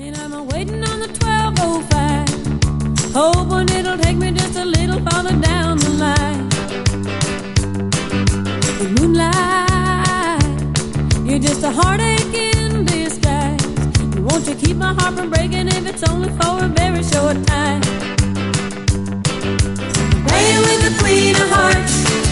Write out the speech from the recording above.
And I'm waiting on the 1205, hoping it'll take me just a little farther down the line. The moonlight, you're just a heartache in disguise. Won't you keep my heart from breaking if it's only for a very short time? Playing with the Queen of Hearts,